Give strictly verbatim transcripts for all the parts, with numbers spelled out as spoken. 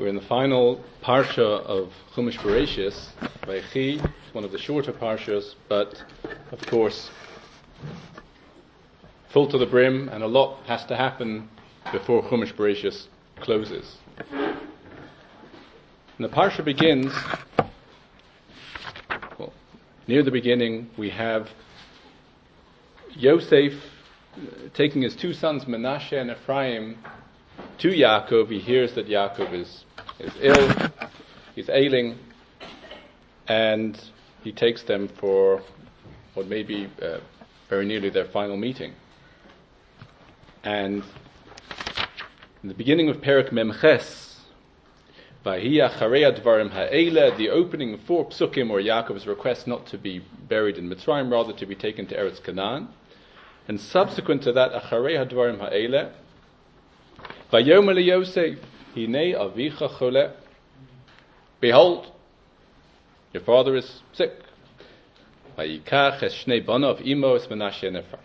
We're in the final parsha of Chumash Bereshis, Vayechi. It's one of the shorter parshas, but of course full to the brim, and a lot has to happen before Chumash Bereshis closes. And the parsha begins, well, near the beginning we have Yosef uh, taking his two sons Menashe and Ephraim to Yaakov. He hears that Yaakov is, is ill, he's ailing, and he takes them for what may be uh, very nearly their final meeting. And in the beginning of Perek Memches, Vahi Acharei Advarim Ha'ele, the opening four psukim, or Yaakov's request not to be buried in Mitzrayim, rather to be taken to Eretz Canaan. And subsequent to that, Acharei Advarim Ha'ele, Vayomer LeYosef, Hinei Avicha Chole, behold, your father is sick. Vayikach es shnei banav imo es Menashe and Ephraim.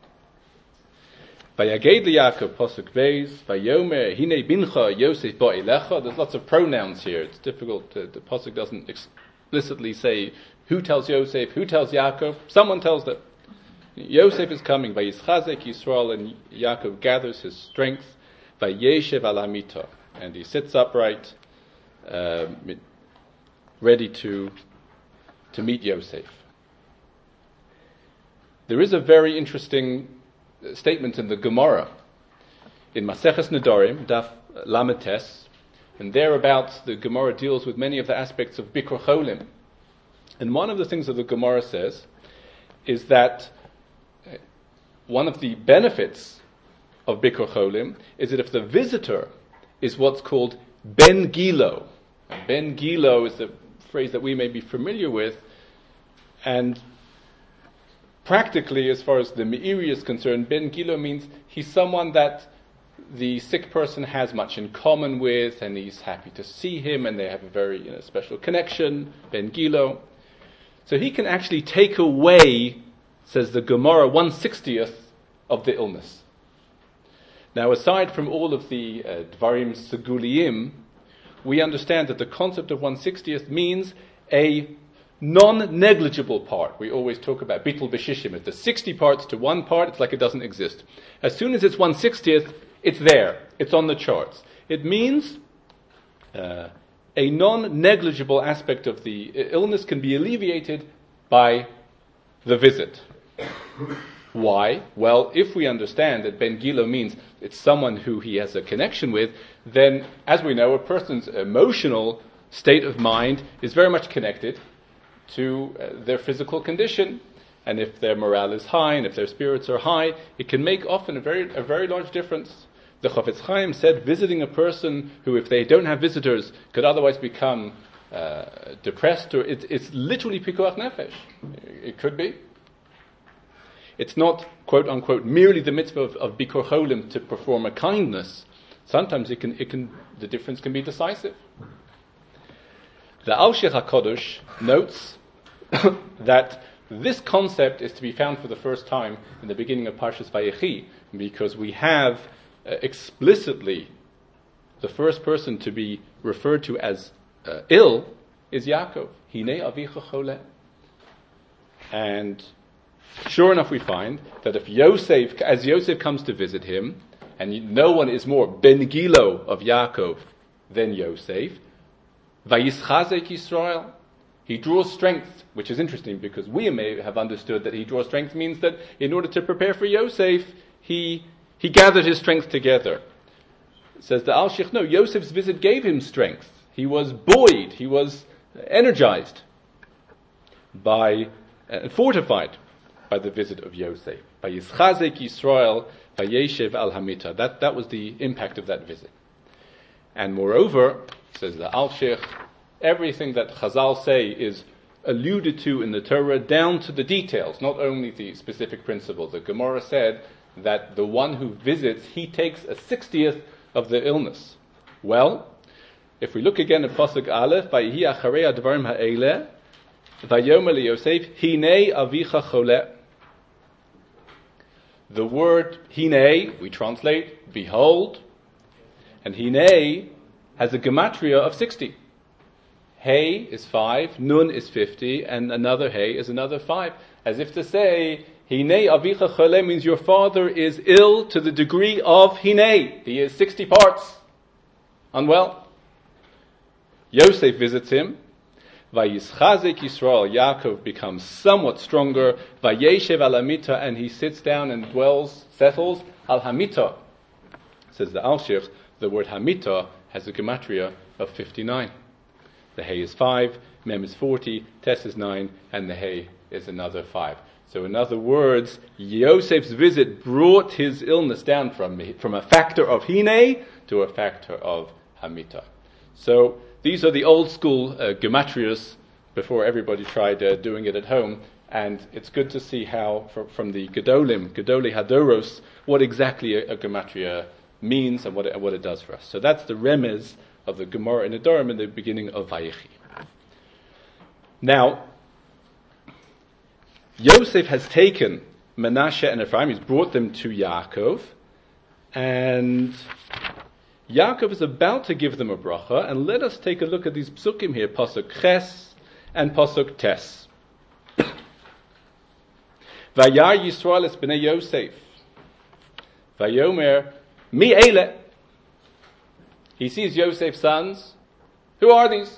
Vayaged LeYaakov Pasuk Beis, Vayomer Hinei Bincha Yosef Ba'elecha. There's lots of pronouns here. It's difficult. To, the Pasuk doesn't explicitly say who tells Yosef, who tells Yaakov. Someone tells them. Yosef is coming. Vayischazek Yisrael, and Yaakov gathers his strength. Vayeshev al hamita, and he sits upright, uh, ready to to meet Yosef. There is a very interesting statement in the Gemara, in Maseches Nedarim, Daf Lamed Tes, and thereabouts the Gemara deals with many of the aspects of Bikur Cholim. And one of the things that the Gemara says is that one of the benefits of Bikur Cholim is that if the visitor is what's called Ben Gilo. Ben Gilo is a phrase that we may be familiar with, and practically, as far as the Meiri is concerned, Ben Gilo means he's someone that the sick person has much in common with, and he's happy to see him, and they have a very you know, special connection, Ben Gilo. So he can actually take away, says the Gemara, one sixtieth of the illness. Now, aside from all of the uh, Dvarim Seguliyim, we understand that the concept of one sixtieth means a non-negligible part. We always talk about Bitul B'Shishim. If there's sixty parts to one part, it's like it doesn't exist. As soon as it's one sixtieth, it's there. It's on the charts. It means uh, a non-negligible aspect of the illness can be alleviated by the visit. Why? Well, if we understand that Ben Gilo means it's someone who he has a connection with, then, as we know, a person's emotional state of mind is very much connected to uh, their physical condition. And if their morale is high, and if their spirits are high, it can make often a very a very large difference. The Chafetz Chaim said visiting a person who, if they don't have visitors, could otherwise become uh, depressed, or it, it's literally pikuach nefesh. It could be. It's not, quote unquote, merely the mitzvah of, of Bikur Cholim to perform a kindness. Sometimes it can, it can, the difference can be decisive. The Al-Sheikh HaKadosh notes that this concept is to be found for the first time in the beginning of Parshas Vayechi, because we have uh, explicitly the first person to be referred to as uh, ill is Yaakov. Hinei avicha chole. And sure enough, we find that if Yosef, as Yosef comes to visit him, and no one is more Ben Gilo of Yaakov than Yosef, Vayischazek Yisrael, he draws strength, which is interesting because we may have understood that he draws strength means that in order to prepare for Yosef, he he gathered his strength together. It says the Al-Sheikh, no, Yosef's visit gave him strength. He was buoyed, he was energized by, uh, fortified by the visit of Yosef. By Yischazek Yisrael, by Yeshev al Hamita. That that was the impact of that visit. And moreover, says the Al-Sheikh, everything that Chazal say is alluded to in the Torah down to the details, not only the specific principles. The Gemara said that the one who visits, he takes a sixtieth of the illness. Well, if we look again at Pasuk Aleph, Vayihi acharei advarim ha'eleh, Vayomer LeYosef, Hinei avicha chole. The word Hinei, we translate, behold, and Hinei has a gematria of sixty. Hey is five, Nun is fifty, and another Hey is another five. As if to say, Hinei avicha chole means your father is ill to the degree of Hinei. He is sixty parts unwell. Yosef visits him. Vayischazik Yisrael, Yaakov becomes somewhat stronger. Vayeshev al hamita, and he sits down and dwells, settles al hamita. Says the Alshich, the word hamita has a gematria of fifty-nine. The Hey is five, Mem is forty, Tes is nine, and the Hey is another five. So in other words, Yosef's visit brought his illness down from, from a factor of Hine to a factor of Hamita. So these are the old school uh, gematrias before everybody tried uh, doing it at home. And it's good to see how, from, from the Gedolim, Gedoli Hadoros, what exactly a, a gematria means and what it, what it does for us. So that's the remez of the Gemara in Nedarim in the beginning of Vayechi. Now, Yosef has taken Menashe and Ephraim, he's brought them to Yaakov, and Yaakov is about to give them a bracha, and let us take a look at these psukim here, Pasuk Ches and Pasuk Tes. Vayar Yisrael es b'nei Yosef, Vayomer mi eile. He sees Yosef's sons. Who are these?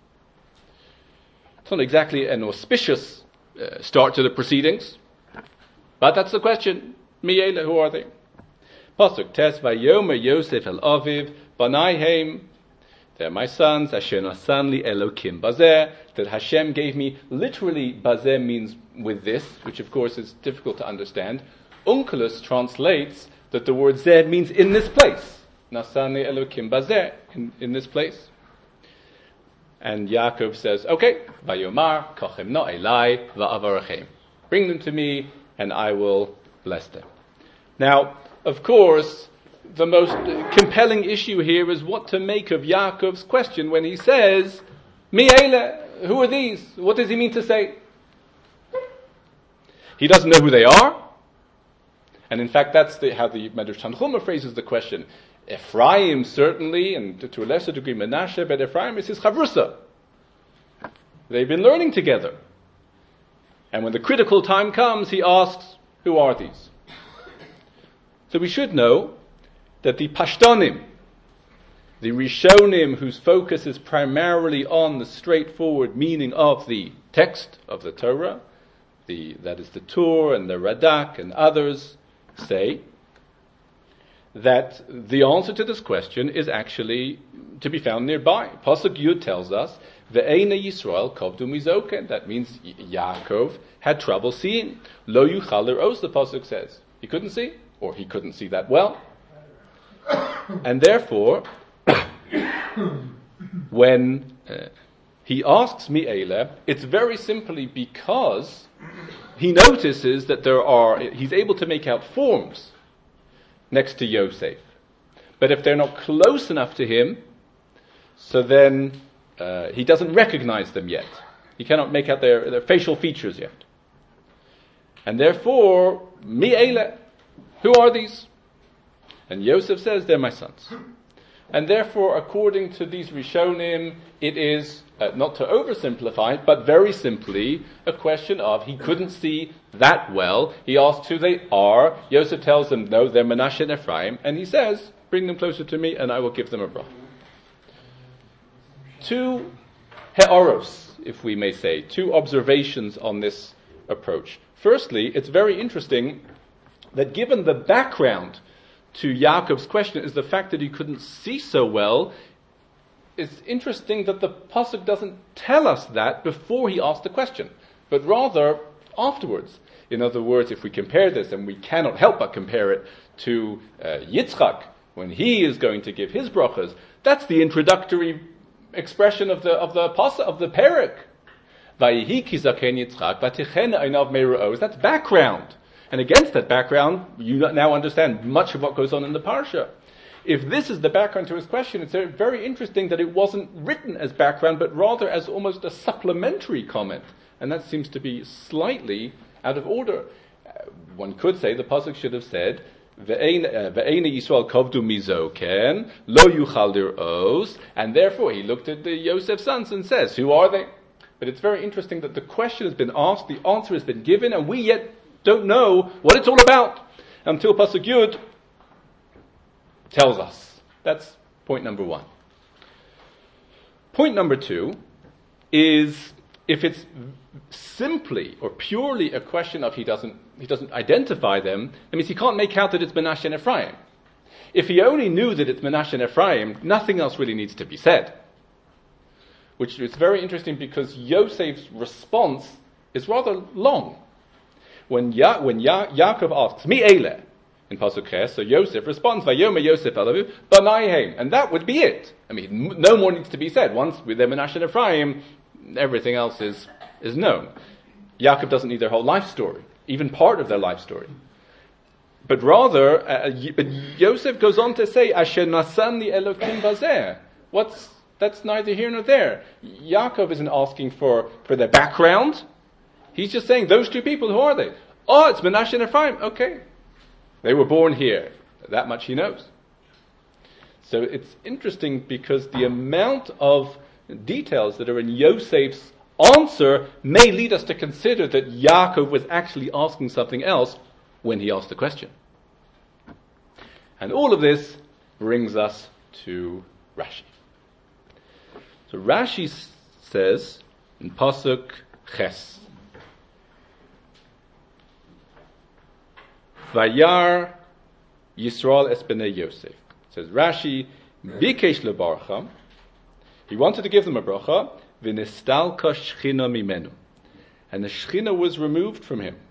It's not exactly an auspicious uh, start to the proceedings, but that's the question. Mi eile, who are they? Pasuk Tes, Vayomer Yosef el Aviv, Banaihem, they're my sons, Asher nasan li Elokim bazeh, that Hashem gave me. Literally, bazeh means with this, which of course is difficult to understand. Onkelos translates that the word zeh means in this place. Nasan li Elokim bazeh, in, in this place. And Yaakov says, okay, Vayomar, kochem no elai, va'avarachem. Bring them to me, and I will bless them. Now, of course, the most compelling issue here is what to make of Yaakov's question when he says, Mi eile, who are these? What does he mean to say? He doesn't know who they are. And in fact, that's the, how the Medrash Tanchuma phrases the question. Ephraim, certainly, and to, to a lesser degree Menashe, but Ephraim is his chavrusa. They've been learning together. And when the critical time comes, he asks, who are these? So we should know that the Pashtonim, the Rishonim, whose focus is primarily on the straightforward meaning of the text of the Torah, the, that is the Tur and the Radak and others, say that the answer to this question is actually to be found nearby. Pasuk Yud tells us, Ve'eina Yisrael kovdu mizoken. That means Yaakov had trouble seeing. Lo yuchal l'ros, the Pasuk says. He couldn't see, or he couldn't see that well. And therefore, when uh, he asks Mi eile, it's very simply because he notices that there are, he's able to make out forms next to Yosef. But if they're not close enough to him, so then uh, he doesn't recognize them yet. He cannot make out their, their facial features yet. And therefore, Mi eile, who are these? And Yosef says, they're my sons. And therefore, according to these Rishonim, it is, uh, not to oversimplify, but very simply, a question of he couldn't see that well. He asks who they are. Yosef tells them, no, they're Menashe and Ephraim. And he says, bring them closer to me and I will give them a bracha. Two heoros, if we may say, two observations on this approach. Firstly, it's very interesting that given the background to Yaakov's question is the fact that he couldn't see so well, it's interesting that the pasuk doesn't tell us that before he asked the question, but rather afterwards. In other words, if we compare this, and we cannot help but compare it to uh, Yitzchak, when he is going to give his brachas, that's the introductory expression of the of the pasuk of the perek. Vayihi ki zaken Yitzchak vatichen einav meruos. That's background. And against that background, you now understand much of what goes on in the parsha. If this is the background to his question, it's very interesting that it wasn't written as background, but rather as almost a supplementary comment. And that seems to be slightly out of order. Uh, one could say the pasuk should have said, Ve'eina Yisrael kovdu mizo ken lo yuchal dir'os, and therefore he looked at the Yosef's sons and says, who are they? But it's very interesting that the question has been asked, the answer has been given, and we yet don't know what it's all about until Pasuk Yud tells us. That's point number one. Point number two is, if it's simply or purely a question of he doesn't he doesn't identify them, that means he can't make out that it's Menashe and Ephraim. If he only knew that it's Menashe and Ephraim, nothing else really needs to be said. Which is very interesting because Yosef's response is rather long. When ya- when ya- Yaakov asks, Mi Eile, in Pasuk Ches, so Yosef responds, Vayomer Yosef Elavu, Banaihem, and that would be it. I mean, no more needs to be said. Once with them Menashe and Ephraim, everything else is, is known. Yaakov doesn't need their whole life story, even part of their life story. But rather, uh, but Yosef goes on to say, Asher Nasan li Elokim Bazeh. What's, that's neither here nor there. Yaakov isn't asking for, for their background. He's just saying, those two people, who are they? Oh, it's Menashe and Ephraim. Okay. They were born here. That much he knows. So it's interesting because the amount of details that are in Yosef's answer may lead us to consider that Yaakov was actually asking something else when he asked the question. And all of this brings us to Rashi. So Rashi says in Pasuk Ches, Vayar Yisrael es bnei Yosef. It says Rashi, Bikesh lebarcha. He wanted to give them a bracha. V'nistalka shchina mimenu, and the shchina was removed from him.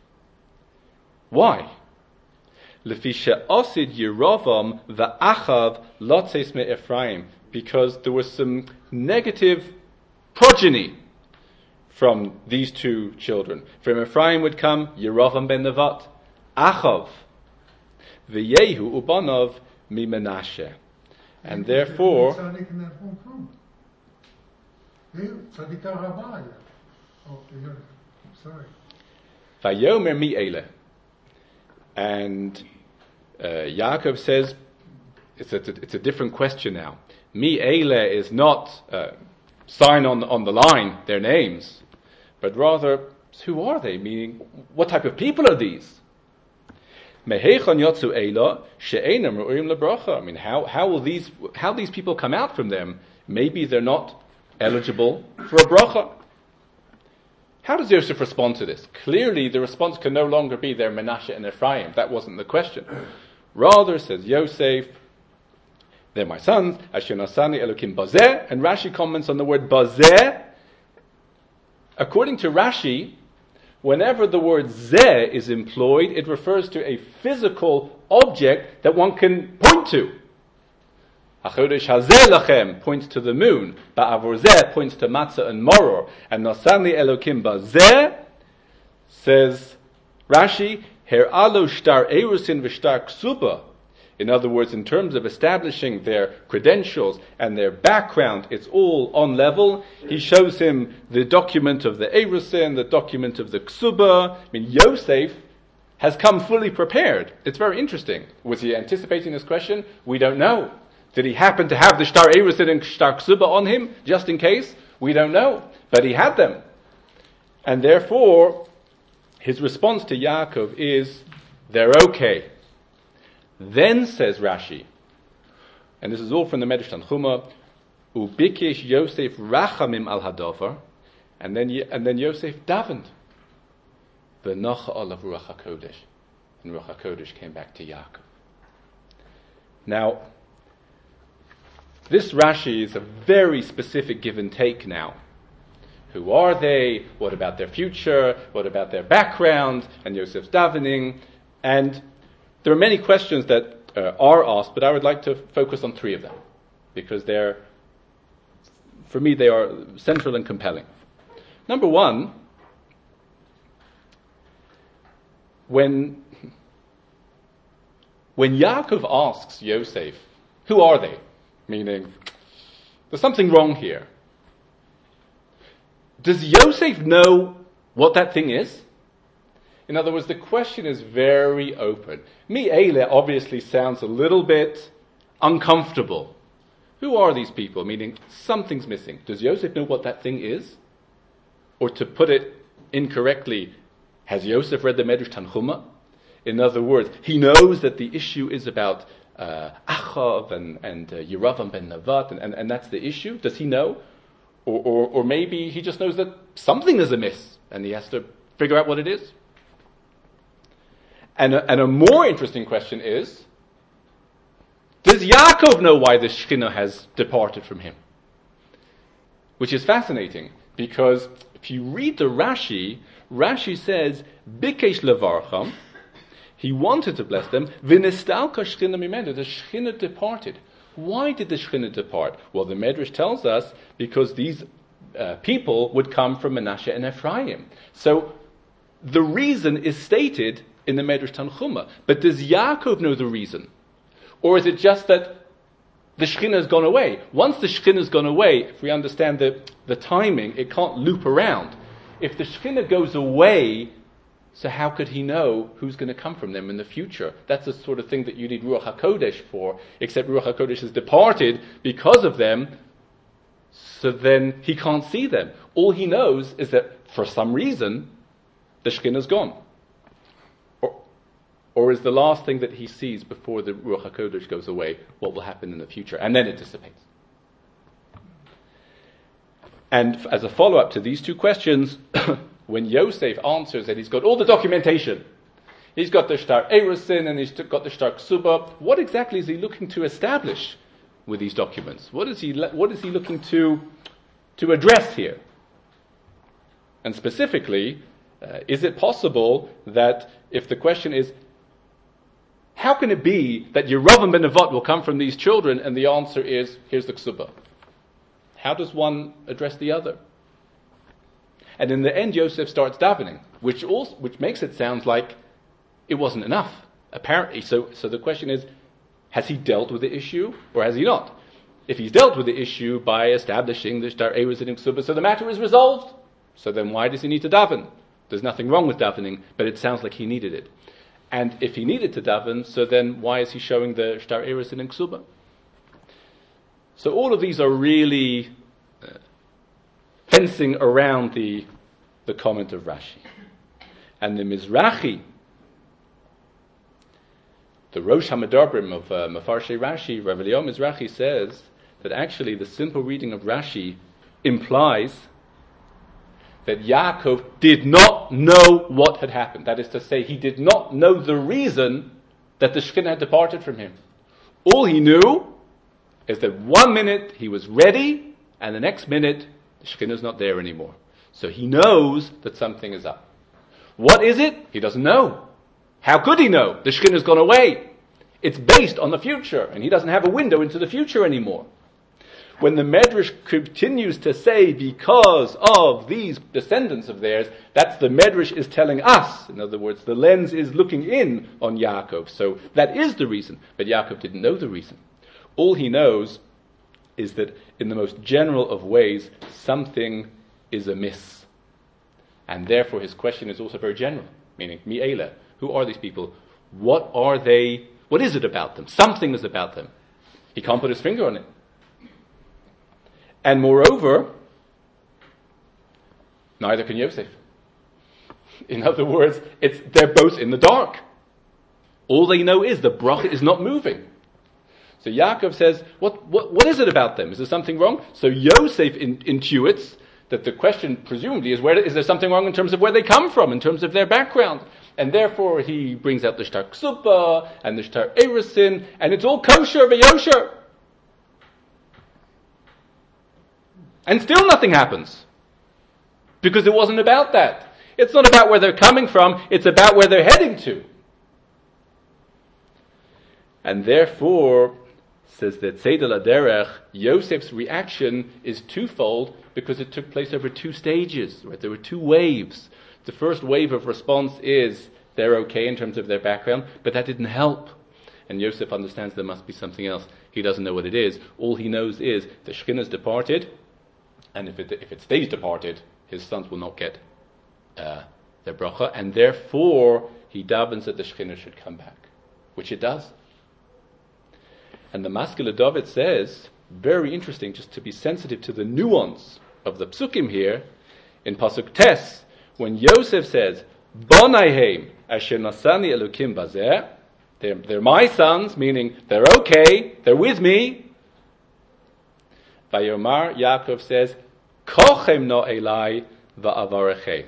Why? Lefi she'asid Yeravam va'achav lotzes me Ephraim, because there was some negative progeny from these two children. From Ephraim would come Yeravam ben Nevat, Achav, v'yehu ubanov mi Menashe, and therefore. Vayomer mi Eile, and uh, Yaakov says it's a, it's a different question now. Mi Eile is not uh, sign on on the line their names, but rather who are they? Meaning, what type of people are these? I mean, how how will these how these people come out from them? Maybe they're not eligible for a bracha. How does Yosef respond to this? Clearly, the response can no longer be they're Menashe and Ephraim. That wasn't the question. Rather, says Yosef, they're my sons, Asher Nasani Elokim Bazeh, and Rashi comments on the word Bazeh. According to Rashi, whenever the word Zeh is employed, it refers to a physical object that one can point to. HaChodesh Hazeh Lachem points to the moon. Ba'avor Zeh points to Matzah and Moror. And Nasani Elokim Bazeh, says Rashi, Her'alo shtar erusin v'shtar ksuba. In other words, in terms of establishing their credentials and their background, it's all on level. He shows him the document of the erusin, the document of the ksuba. I mean, Yosef has come fully prepared. It's very interesting. Was he anticipating this question? We don't know. Did he happen to have the shtar erusin and shtar ksuba on him, just in case? We don't know. But he had them. And therefore, his response to Yaakov is, they're okay. Then says Rashi, and this is all from the Medrash Tanchuma, Ubikish Yosef rachamim al hadover, and then and then Yosef davened, v'nocha olav ruach hakodesh, and ruach hakodesh came back to Yaakov. Now, this Rashi is a very specific give and take now. Who are they? What about their future? What about their background? And Yosef's davening, and there are many questions that uh, are asked, but I would like to focus on three of them, because they're, for me, they are central and compelling. Number one, when, when Yaakov asks Yosef, who are they? Meaning, there's something wrong here. Does Yosef know what that thing is? In other words, the question is very open. Mi'ele obviously sounds a little bit uncomfortable. Who are these people? Meaning, something's missing. Does Yosef know what that thing is? Or to put it incorrectly, has Yosef read the Medrash Tanchuma? In other words, he knows that the issue is about uh, Achav and, and uh, Yeravam ben Nevat, and, and, and that's the issue. Does he know? Or, or, or maybe he just knows that something is amiss, and he has to figure out what it is. And a, and a more interesting question is, does Yaakov know why the Shekhinah has departed from him? Which is fascinating, because if you read the Rashi, Rashi says, Bikesh levarcham, he wanted to bless them, V'nistalka Shekhinah mimenu, the Shekhinah departed. Why did the Shekhinah depart? Well, the Medrash tells us, because these uh, people would come from Menashe and Ephraim. So, the reason is stated in the Medrash Tanchuma. But does Yaakov know the reason? Or is it just that the Shekhinah has gone away? Once the Shekhinah has gone away, if we understand the, the timing, it can't loop around. If the Shekhinah goes away, so how could he know who's going to come from them in the future? That's the sort of thing that you need Ruach HaKodesh for, except Ruach HaKodesh has departed because of them, so then he can't see them. All he knows is that for some reason, the Shekhinah's gone. Or is the last thing that he sees before the Ruach HaKodesh goes away what will happen in the future? And then it dissipates. And as a follow-up to these two questions, when Yosef answers that he's got all the documentation, he's got the Shtar Erusin and he's got the Shtar Ksuba, what exactly is he looking to establish with these documents? What is he, what is he looking to, to address here? And specifically, uh, is it possible that if the question is, how can it be that Yeravam ben Nevat will come from these children? And the answer is, here's the Ksuba. How does one address the other? And in the end, Yosef starts davening, which also, which makes it sound like it wasn't enough, apparently. So, so the question is, has he dealt with the issue, or has he not? If he's dealt with the issue by establishing the Shtar Erusin and Ksuba, so the matter is resolved. So then why does he need to daven? There's nothing wrong with davening, but it sounds like he needed it. And if he needed to daven, so then why is he showing the Shtar Erusin and Ksuba? So all of these are really uh, fencing around the the comment of Rashi. And the Mizrahi, the Rosh HaMedarbrim of uh, Mefarshei Rashi, Rav Eliyahu Mizrahi, says that actually the simple reading of Rashi implies that Yaakov did not know what had happened. That is to say, he did not know the reason that the Shekhinah had departed from him. All he knew is that one minute he was ready, and the next minute the Shekhinah is not there anymore. So he knows that something is up. What is it? He doesn't know. How could he know? The Shekhinah has gone away. It's based on the future, and he doesn't have a window into the future anymore. When the Medrash continues to say, because of these descendants of theirs, that's the Medrash is telling us. In other words, the lens is looking in on Yaakov. So that is the reason. But Yaakov didn't know the reason. All he knows is that in the most general of ways, something is amiss. And therefore his question is also very general. Meaning, Mi'ela, who are these people? What are they? What is it about them? Something is about them. He can't put his finger on it. And moreover, neither can Yosef. In other words, it's they're both in the dark. All they know is the bracha is not moving. So Yaakov says, what, what, what is it about them? Is there something wrong? So Yosef in, intuits that the question presumably is, where is there something wrong in terms of where they come from, in terms of their background? And therefore he brings out the Shtar Ksuba and the Shtar Erusin, and it's all kosher v'yosher. And still nothing happens. Because it wasn't about that. It's not about where they're coming from, it's about where they're heading to. And therefore, says that Tzedel Aderech, Yosef's reaction is twofold because it took place over two stages. Right? There were two waves. The first wave of response is they're okay in terms of their background, but that didn't help. And Yosef understands there must be something else. He doesn't know what it is. All he knows is the Shekhinah's departed, and if it if it stays departed, his sons will not get uh, their bracha, and therefore he davens that the Shekhinah should come back, which it does. And the Maskele David says, very interesting, just to be sensitive to the nuance of the psukim here, in Pasuk Tes, when Yosef says, Bonaihem asher nasani elukim bazeh, they're, they're my sons, meaning they're okay, they're with me. Vayomar, Yaakov says, Kochem no elai va'avarechem.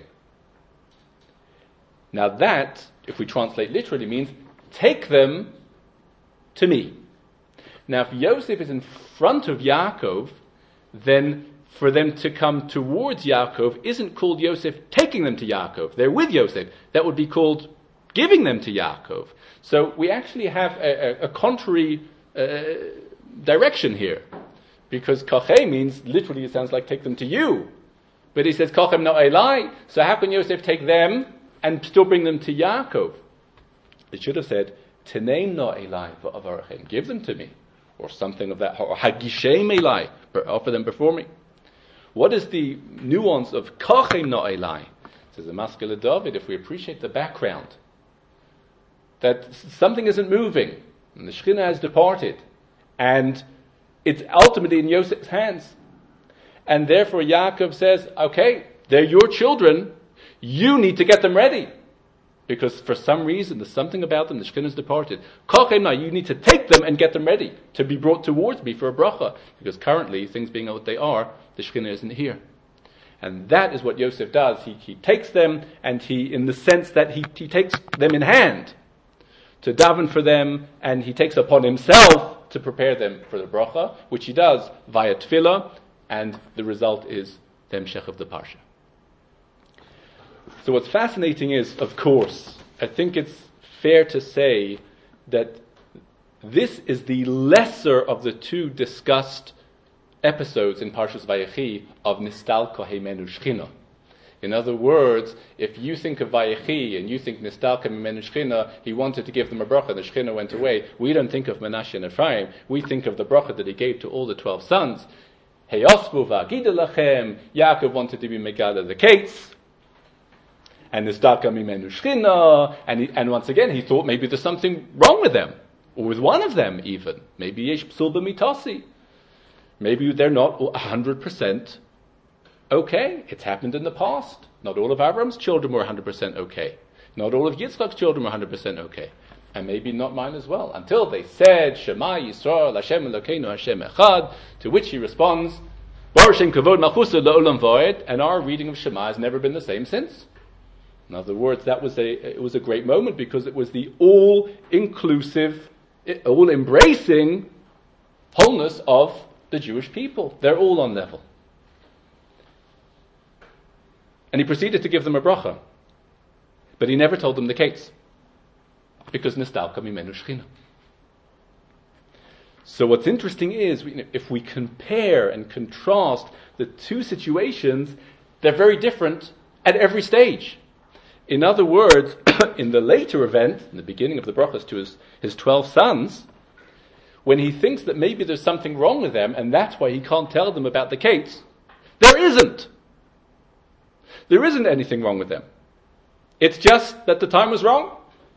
Now that, if we translate literally, means take them to me. Now if Yosef is in front of Yaakov, then for them to come towards Yaakov isn't called Yosef taking them to Yaakov. They're with Yosef. That would be called giving them to Yaakov. So we actually have a, a, a contrary uh, direction here. Because kochem means, literally it sounds like take them to you. But he says kochem no elai. So how can Yosef take them and still bring them to Yaakov? It should have said, teneim no elai va'avarachem. Give them to me. Or something of that. Or hagishem elai. Offer them before me. What is the nuance of kochem no elai? Says the Maskele David, if we appreciate the background, that something isn't moving, and the Shekhinah has departed, and it's ultimately in Yosef's hands. And therefore Yaakov says, okay, they're your children, you need to get them ready. Because for some reason, there's something about them, the Shekhinah has departed. Kochem no, you need to take them and get them ready to be brought towards me for a bracha. Because currently, things being what they are, the Shekhinah isn't here. And that is what Yosef does. He, he takes them, and he, in the sense that he, he takes them in hand to daven for them, and he takes upon himself to prepare them for the bracha, which he does via tefillah, and the result is the Hemshech of the Parsha. So what's fascinating is, of course, I think it's fair to say that this is the lesser of the two discussed episodes in Parshas Vayechi of Nistalko Heimenu Shechina. In other words, if you think of Vayechi and you think Nistalko Heimenu Shechina, he wanted to give them a bracha, the Shechina went away. We don't think of Menashe and Ephraim. We think of the bracha that he gave to all the twelve sons. Heyosbu v'agida lachem. Yaakov wanted to be Megada the Kates. And Nistalko Heimenu Shechina. And, he, and once again, he thought maybe there's something wrong with them. Or with one of them even. Maybe Yesh Psul B'mitasi. Maybe they're not one hundred percent okay. It's happened in the past. Not all of Avram's children were one hundred percent okay. Not all of Yitzchak's children were one hundred percent okay. And maybe not mine as well. Until they said, Shema Yisrael, Hashem Elokeinu, Hashem Echad, to which he responds, Baruch Shem Kavod Malchusa La'olam Va'ed, and our reading of Shema has never been the same since. In other words, that was a, it was a great moment because it was the all-inclusive, all-embracing wholeness of the Jewish people. They're all on level. And he proceeded to give them a bracha. But he never told them the case. Because Nistalko Mimenu Shechina. So what's interesting is, if we compare and contrast the two situations, they're very different at every stage. In other words, in the later event, in the beginning of the brachas to his, his twelve sons, when he thinks that maybe there's something wrong with them, and that's why he can't tell them about the case, there isn't. There isn't anything wrong with them. It's just that the time was wrong.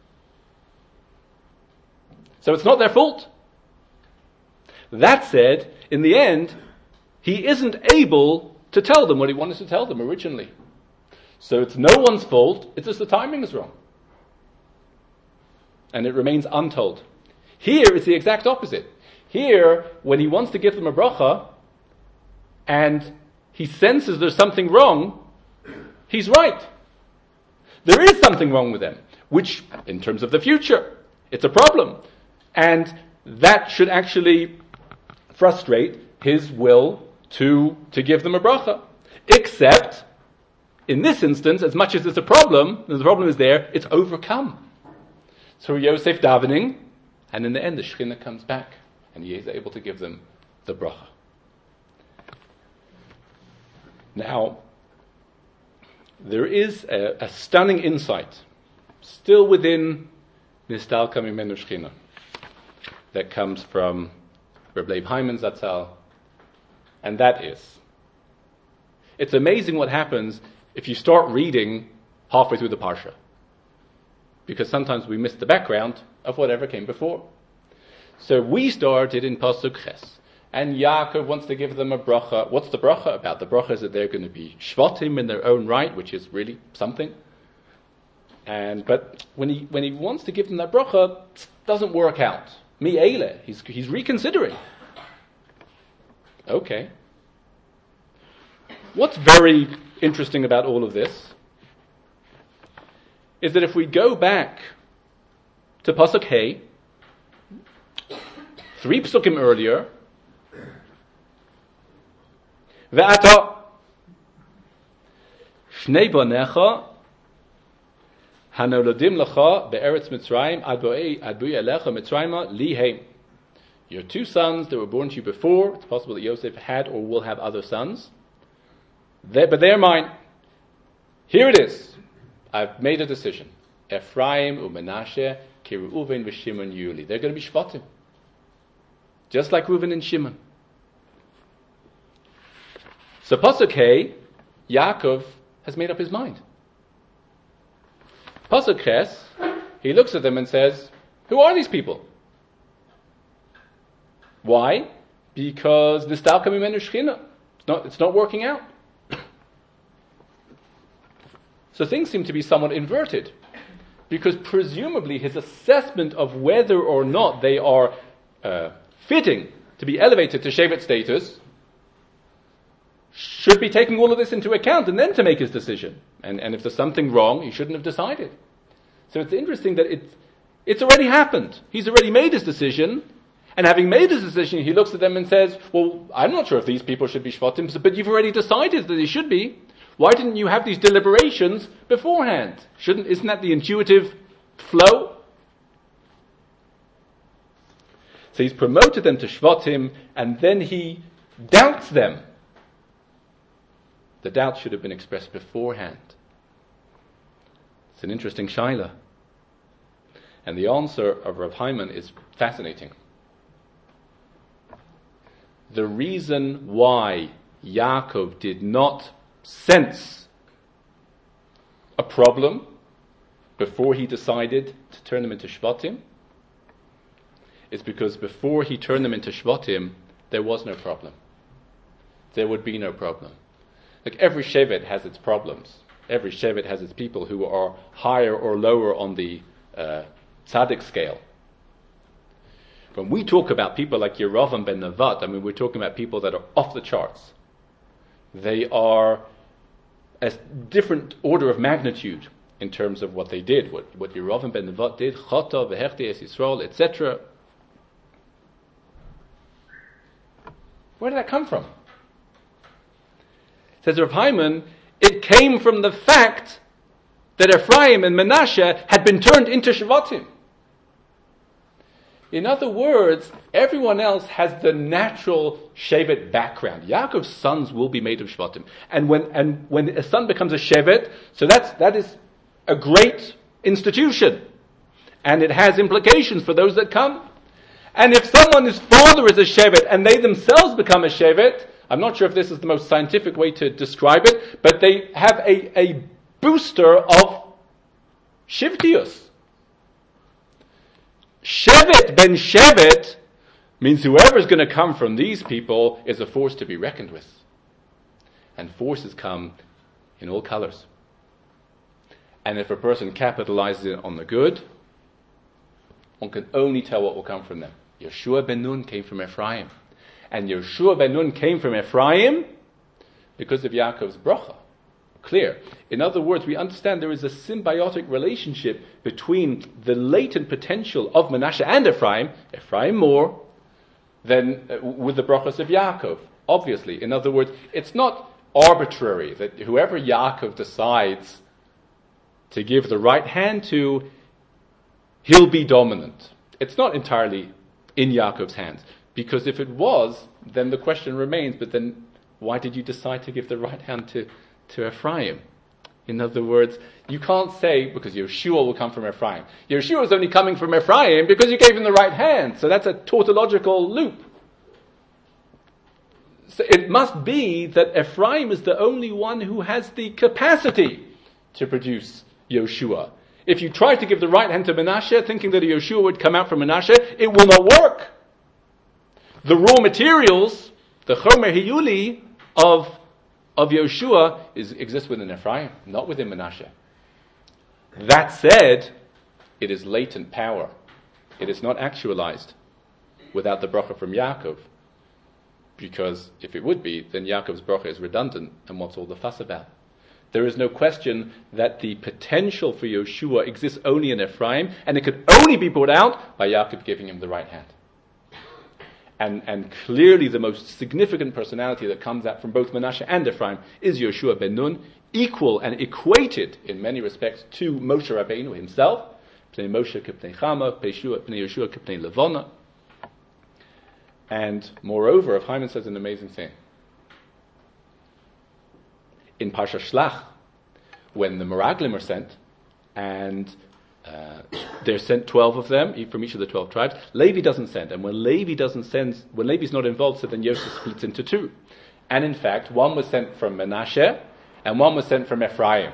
So it's not their fault. That said, in the end, he isn't able to tell them what he wanted to tell them originally. So it's no one's fault, it's just the timing is wrong. And it remains untold. Here it's the exact opposite. Here, when he wants to give them a bracha, and he senses there's something wrong, he's right. There is something wrong with them, which, in terms of the future, it's a problem. And that should actually frustrate his will to, to give them a bracha. Except, in this instance, as much as it's a problem, the problem is there, it's overcome. So Yosef davening, and in the end the Shekhinah comes back, and he is able to give them the bracha. Now, there is a, a stunning insight, still within Nistalko Mimenu Shechina, that comes from Reb Leib Hyman Zatzal, and that is, it's amazing what happens if you start reading halfway through the parsha. Because sometimes we miss the background of whatever came before. So we started in Pasuk Ches. And Yaakov wants to give them a bracha. What's the bracha about? The bracha is that they're going to be shvatim in their own right, which is really something. And but when he when he wants to give them that bracha, it doesn't work out. Mi eile, he's he's reconsidering. Okay. What's very interesting about all of this is that if we go back to Pasuk Hey, three psukim earlier, Ve'ata shnei banecha hanoladim lecha be'eretz Mitzrayim ad bo'ei ad bo'ei alecha Mitzrayima liheim. Your two sons that were born to you before, it's possible that Yosef had or will have other sons, they're, but they're mine. Here it is. I've made a decision. Ephraim u'Menashe ki Reuven v'Shimon Yuli. They're going to be shvatim, just like Reuven and Shimon. So Pasuk Hey, Yaakov has made up his mind. Pasuk Ches, he looks at them and says, who are these people? Why? Because Nistalka Mimenu Shechina. It's not, it's not working out. So things seem to be somewhat inverted. Because presumably his assessment of whether or not they are uh, fitting to be elevated to Shevet status should be taking all of this into account and then to make his decision. And, and if there's something wrong, he shouldn't have decided. So it's interesting that it's, it's already happened. He's already made his decision. And having made his decision, he looks at them and says, well, I'm not sure if these people should be shvatim, but you've already decided that they should be. Why didn't you have these deliberations beforehand? Shouldn't, isn't that the intuitive flow? So he's promoted them to shvatim, and then he doubts them. The doubt should have been expressed beforehand. It's an interesting shaila. And the answer of Rav Hyman is fascinating. The reason why Yaakov did not sense a problem before he decided to turn them into shvatim is because before he turned them into shvatim, there was no problem. There would be no problem. Like every shevet has its problems. Every shevet has its people who are higher or lower on the uh, tzaddik scale. When we talk about people like Yeravam ben Nevat, I mean, we're talking about people that are off the charts. They are a different order of magnitude in terms of what they did, what, what Yeravam ben Nevat did, Chata, Vehechti es Yisrael, et cetera. Where did that come from? Says Rav Hyman, it came from the fact that Ephraim and Menashe had been turned into Shvatim. In other words, everyone else has the natural Shevet background. Yaakov's sons will be made of Shvatim. And when and when a son becomes a Shevet, so that's that is a great institution. And it has implications for those that come. And if someone's father is a Shevet and they themselves become a Shevet, I'm not sure if this is the most scientific way to describe it, but they have a, a booster of Shivtius. Shevet ben Shevet means whoever is going to come from these people is a force to be reckoned with. And forces come in all colors. And if a person capitalizes it on the good, one can only tell what will come from them. Yeshua ben Nun came from Ephraim. And Yeshua ben Nun came from Ephraim because of Yaakov's bracha. Clear. In other words, we understand there is a symbiotic relationship between the latent potential of Menashe and Ephraim, Ephraim more, than uh, with the brachas of Yaakov. Obviously. In other words, it's not arbitrary that whoever Yaakov decides to give the right hand to, he'll be dominant. It's not entirely in Yaakov's hands. Because if it was, then the question remains, but then why did you decide to give the right hand to, to Ephraim? In other words, you can't say, because Yeshua will come from Ephraim. Yeshua is only coming from Ephraim because you gave him the right hand. So that's a tautological loop. So it must be that Ephraim is the only one who has the capacity to produce Yoshua. If you try to give the right hand to Menashe, thinking that a Yoshua would come out from Menashe, it will not work. The raw materials, the Chomer Hiyuli of, of Yoshua is, exists within Ephraim, not within Menashe. That said, it is latent power. It is not actualized without the bracha from Yaakov. Because if it would be, then Yaakov's bracha is redundant, and what's all the fuss about? There is no question that the potential for Yoshua exists only in Ephraim, and it could only be brought out by Yaakov giving him the right hand. And, and clearly the most significant personality that comes out from both Menashe and Ephraim is Yoshua ben Nun, equal and equated in many respects to Moshe Rabbeinu himself. Pnei Moshe k'pnei Chama, Pnei Yoshua k'pnei Levona. And moreover, Rav Hyman says an amazing thing. In Parsha Shlach, when the Meraglim are sent, and uh, they're sent twelve of them from each of the twelve tribes, Levi doesn't send. And when Levi doesn't send, when Levi's not involved, so then Yosef splits into two. And in fact, one was sent from Menashe, and one was sent from Ephraim.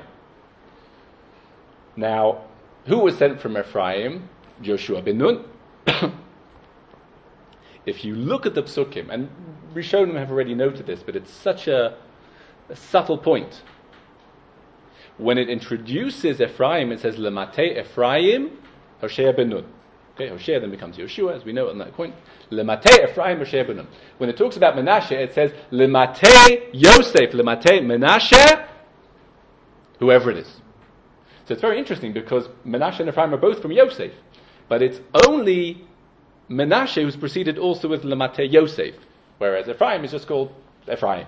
Now, who was sent from Ephraim? Yoshua ben Nun. If you look at the psukim, and Rishonim have already noted this, but it's such a, a subtle point. When it introduces Ephraim, it says Lemate Ephraim, Hoshea ben Nun. Okay, Hoshea then becomes Yoshua, as we know on that point. Lemate Ephraim, Hoshea ben Nun. When it talks about Menashe, it says Lemate Yosef, Lemate Menashe, whoever it is. So it's very interesting because Menashe and Ephraim are both from Yosef, but it's only Menashe who's preceded also with Lemate Yosef, whereas Ephraim is just called Ephraim.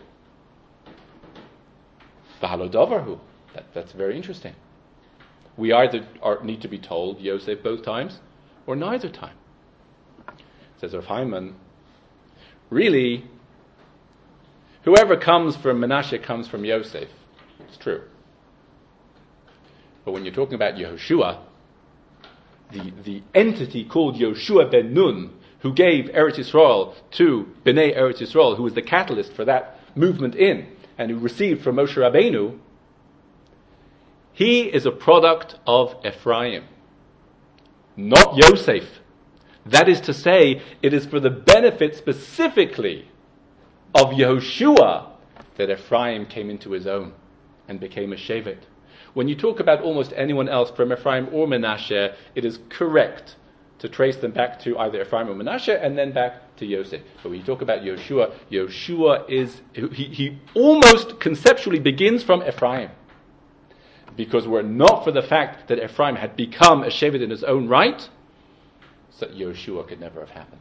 V'halodavarhu. That, that's very interesting. We either are, need to be told Yosef both times, or neither time. Says Rav Hyman, really, whoever comes from Menashe comes from Yosef. It's true. But when you're talking about Yehoshua, the, the entity called Yoshua ben Nun, who gave Eretz Yisrael to Bnei Eretz Yisrael, who was the catalyst for that movement in, and who received from Moshe Rabbeinu, he is a product of Ephraim, not Yosef. That is to say, it is for the benefit specifically of Yehoshua that Ephraim came into his own and became a Shevet. When you talk about almost anyone else from Ephraim or Menashe, it is correct to trace them back to either Ephraim or Menashe and then back to Yosef. But when you talk about Yoshua, Yoshua is, he, he almost conceptually begins from Ephraim. Because were it not for the fact that Ephraim had become a Shevet in his own right, so Yoshua could never have happened.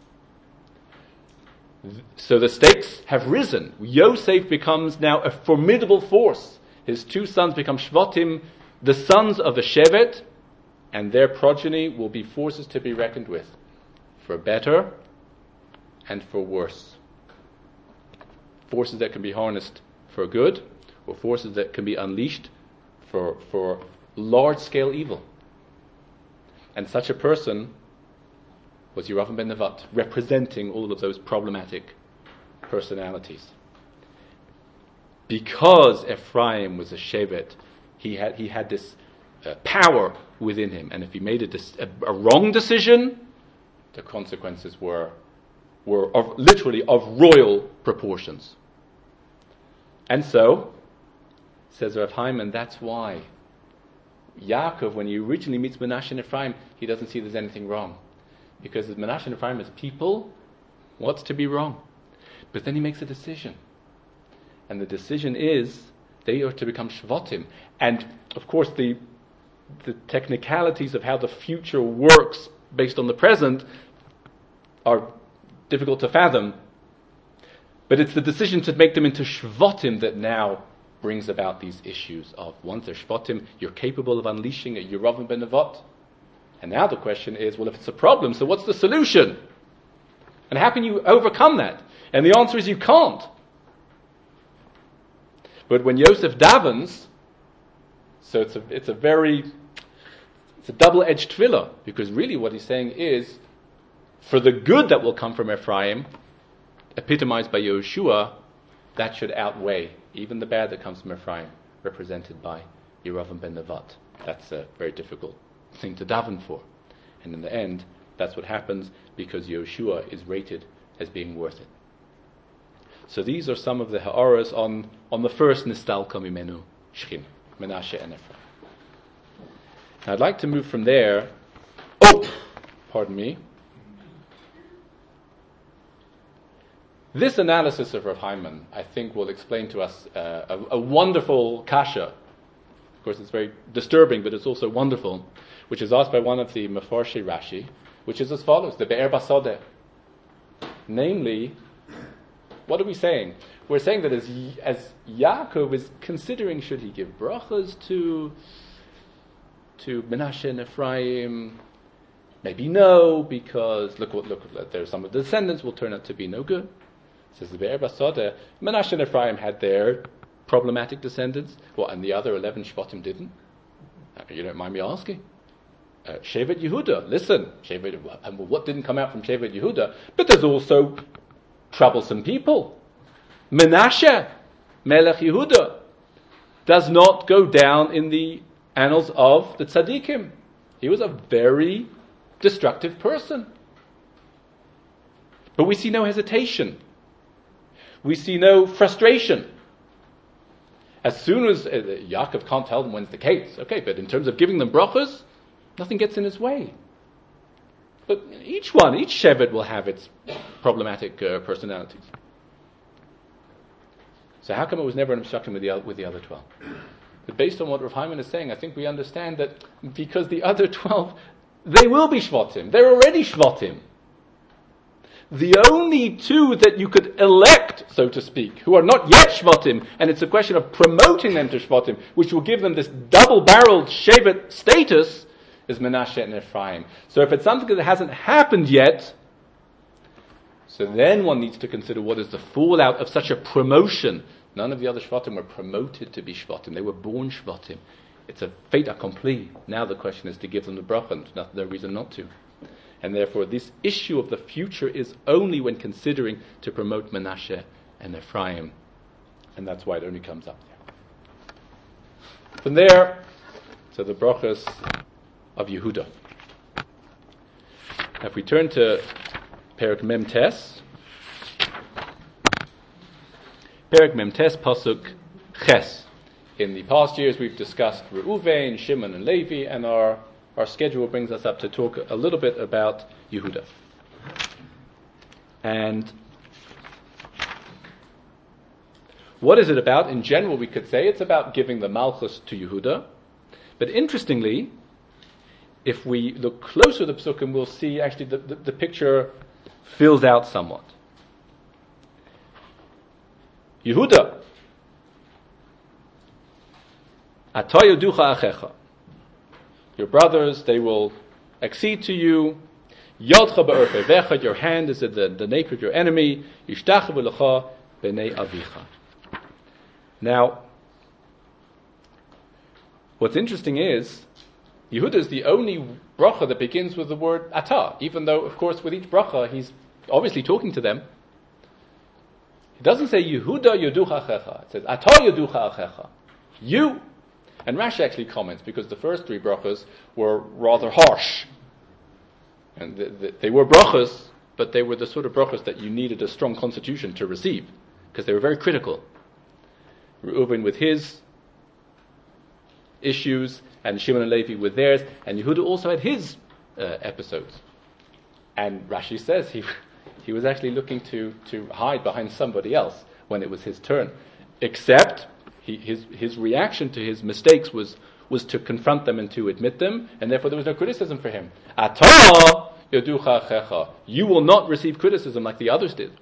So the stakes have risen. Yosef becomes now a formidable force. His two sons become Shvatim, the sons of the Shevet, and their progeny will be forces to be reckoned with, for better and for worse. Forces that can be harnessed for good, or forces that can be unleashed for, for large-scale evil. And such a person was Yeravam ben Nevat, representing all of those problematic personalities. Because Ephraim was a Shevet, he had he had this uh, power within him, and if he made a, dis- a, a wrong decision, the consequences were were of, literally of royal proportions. And so, says Rav Hyman, that's why Yaakov, when he originally meets Menashe and Ephraim, he doesn't see there's anything wrong. Because as Menashe and Ephraim as people, what's to be wrong? But then he makes a decision. And the decision is they are to become Shvatim. And of course the the technicalities of how the future works based on the present are difficult to fathom. But it's the decision to make them into Shvatim that now brings about these issues of once they're Shvatim, you're capable of unleashing a Yeravam ben Nevat. And now the question is, well, if it's a problem, so what's the solution? And how can you overcome that? And the answer is you can't. But when Yosef davens, so it's a it's a very it's a double-edged tefillah, because really what he's saying is, for the good that will come from Ephraim, epitomized by Yehoshua, that should outweigh even the bad that comes from Ephraim, represented by Yeravam ben Nevat. That's a very difficult thing to daven for. And in the end, that's what happens because Yehoshua is rated as being worth it. So these are some of the ha'aras on, on the first Nistalka Mimenu Shechin, Menashe and Ephraim. Now I'd like to move from there. Oh, pardon me. This analysis of Rav Hyman, I think, will explain to us uh, a, a wonderful kasha. Of course, it's very disturbing, but it's also wonderful, which is asked by one of the Mefarshei Rashi, which is as follows: the Be'er Basodeh. Namely, what are we saying? We're saying that as as Yaakov is considering should he give brachas to to Menashe and Ephraim, maybe no, because look what look, look there are some of the descendants will turn out to be no good. Says the Be'er Basodeh, Menashe and Ephraim had their problematic descendants. What, and the other eleven Shvatim didn't? You don't mind me asking? Uh, Shevet Yehuda, listen, Shevet, and what didn't come out from Shevet Yehuda? But there's also troublesome people. Menashe, Melech Yehuda, does not go down in the annals of the tzaddikim. He was a very destructive person. But we see no hesitation. We see no frustration. As soon as uh, Yaakov can't tell them when it's the case, okay, but in terms of giving them brachas, nothing gets in his way. But each one, each shevet will have its problematic uh, personalities. So how come it was never an obstruction with the, with the other twelve? But based on what Rav Hyman is saying, I think we understand that because the other twelve, they will be shvatim. They're already shvatim. The only two that you could elect, so to speak, who are not yet shvatim, and it's a question of promoting them to shvatim, which will give them this double-barreled shevet status, is Menashe and Ephraim. So if it's something that hasn't happened yet, so then one needs to consider what is the fallout of such a promotion. None of the other Shvatim were promoted to be Shvatim. They were born Shvatim. It's a fait accompli. Now the question is to give them the bracha, and there's no reason not to. And therefore this issue of the future is only when considering to promote Menashe and Ephraim. And that's why it only comes up there. From there to the brachas of Yehuda. Now if we turn to Perek Mem Tes, Perek Mem Tes Pasuk Ches. In the past years we've discussed Reuven, Shimon and Levi, and our, our schedule brings us up to talk a little bit about Yehuda. And what is it about? In general we could say it's about giving the Malchus to Yehuda. But interestingly, if we look closer at the Psukim, we'll see actually the, the, the picture fills out somewhat. Yehuda, Ata yoducha achecha. Your brothers, they will accede to you. Yodcha be'orchevecha, your hand is at the, the nape of your enemy. Yishtachu lecha b'nei avicha. Now, what's interesting is, Yehuda is the only bracha that begins with the word Ata, even though, of course, with each bracha, he's obviously talking to them. It doesn't say Yehuda yoducha achecha. It says Ata yoducha achecha. You. And Rashi actually comments, because the first three brachas were rather harsh. And the, the, they were brachas, but they were the sort of brachas that you needed a strong constitution to receive, because they were very critical. Reuven with his issues, and Shimon and Levi with theirs, and Yehuda also had his uh, episodes. And Rashi says he he was actually looking to, to hide behind somebody else when it was his turn. Except he, his his reaction to his mistakes was was to confront them and to admit them, and therefore there was no criticism for him. Ata yoducha achecha. You will not receive criticism like the others did.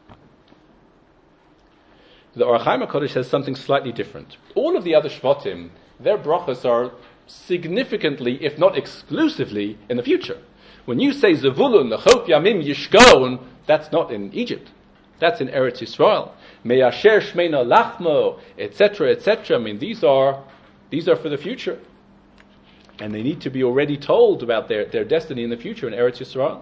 The Orach Chaim HaKadosh says something slightly different. All of the other Shvatim, their brachas are significantly, if not exclusively, in the future. When you say Zevulun, Lechot Yamim Yishkon, that's not in Egypt. That's in Eretz Yisrael. Meyasher Shmeina Lachmo, et cetera, et cetera. I mean, these are these are for the future, and they need to be already told about their, their destiny in the future in Eretz Yisrael.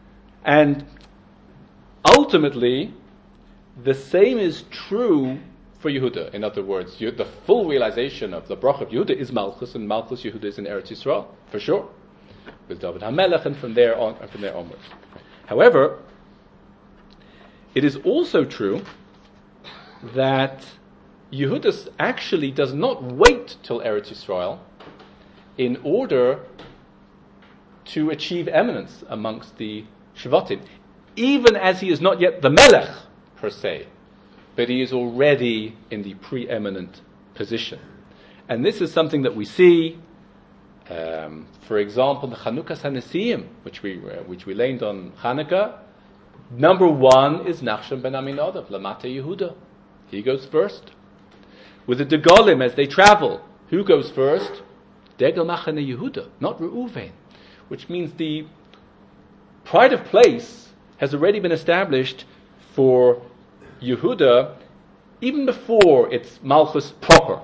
And ultimately, the same is true for Yehuda. In other words, you, the full realization of the Bracha of Yehuda is Malchus, and Malchus Yehuda is in Eretz Yisrael, for sure, with David HaMelech, and from there on, and from there onwards. However, it is also true that Yehuda actually does not wait till Eretz Yisrael in order to achieve eminence amongst the Shvatim, even as he is not yet the Melech per se, but he is already in the preeminent position. And this is something that we see, um, for example, the Chanukas HaNesiim, which we uh, which we learned on Hanukkah. Number one is Nachshon ben Aminadav, Lamata Yehuda. He goes first. With the Degolim, as they travel, who goes first? Degel Machane Yehuda, not Reuven. Which means the pride of place has already been established for Yehuda even before it's Malchus proper.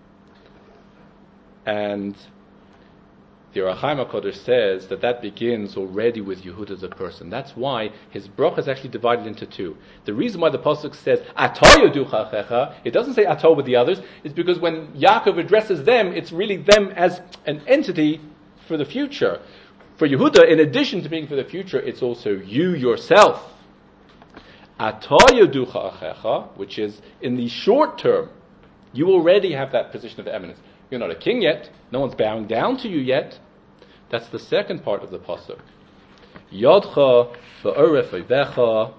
And the Ohr HaChaim HaKadosh says that that begins already with Yehuda as a person. That's why his bracha is actually divided into two. The reason why the pasuk says Atah yoducha achecha, it doesn't say Atah with the others, is because when Yaakov addresses them, it's really them as an entity for the future. For Yehuda, in addition to being for the future, it's also you yourself. Atah yoducha achecha, which is in the short term, you already have that position of eminence. You're not a king yet. No one's bowing down to you yet. That's the second part of the pasuk. Yodcha va'oref oivecha.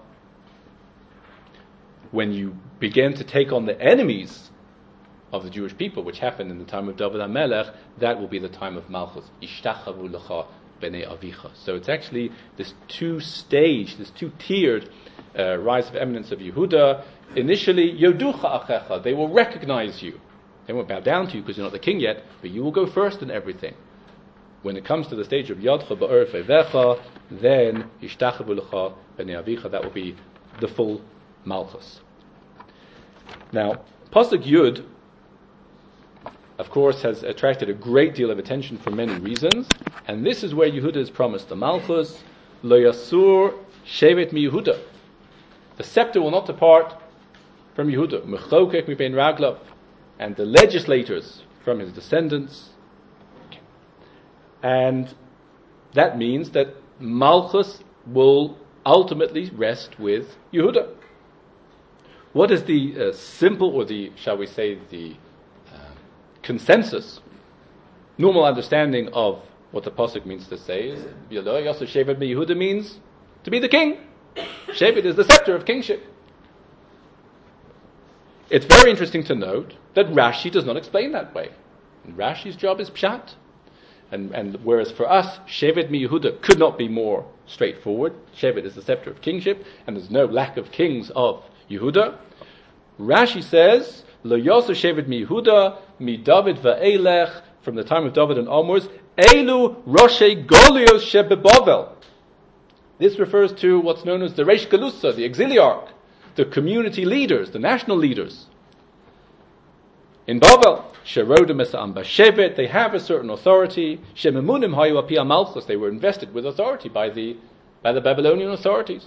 When you begin to take on the enemies of the Jewish people, which happened in the time of David HaMelech, that will be the time of Malchus. Ishtachavu lecha b'nei avicha. So it's actually this two-stage, this two-tiered uh, rise of eminence of Yehuda. Initially, yoducha achecha. They will recognize you. They won't bow down to you because you're not the king yet, but you will go first in everything. When it comes to the stage of Yodcha ba'oref oivecha, then Yishtachavu lecha b'nei avicha, that will be the full Malchus. Now, Pasuk Yud, of course, has attracted a great deal of attention for many reasons, and this is where Yehuda is promised the Malchus, Lo Yasur Shevet mi Yehuda. The scepter will not depart from Yehuda. Mechokek mi ben Raglav. And the legislators from his descendants. And that means that Malchus will ultimately rest with Yehuda. What is the uh, simple, or the, shall we say, the uh, consensus, normal understanding of what the pasuk means to say is, Yosef Shevet Yehuda means to be the king. Shevet is the scepter of kingship. It's very interesting to note that Rashi does not explain that way. And Rashi's job is pshat. And, and whereas for us, Shevet mi Yehuda could not be more straightforward. Shevet is the scepter of kingship, and there's no lack of kings of Yehuda. Rashi says, Lo Yosef Shevet mi Yehuda, mi David va'elech, from the time of David and onwards, Elu Roshei Golios shebebavel. This refers to what's known as the Reish Galusa, the exiliarch, the community leaders, the national leaders. In Bavel, Sherodim Esa'am Bashevet, they have a certain authority. Shememunim Hayu Api Malchus, they were invested with authority by the by the Babylonian authorities.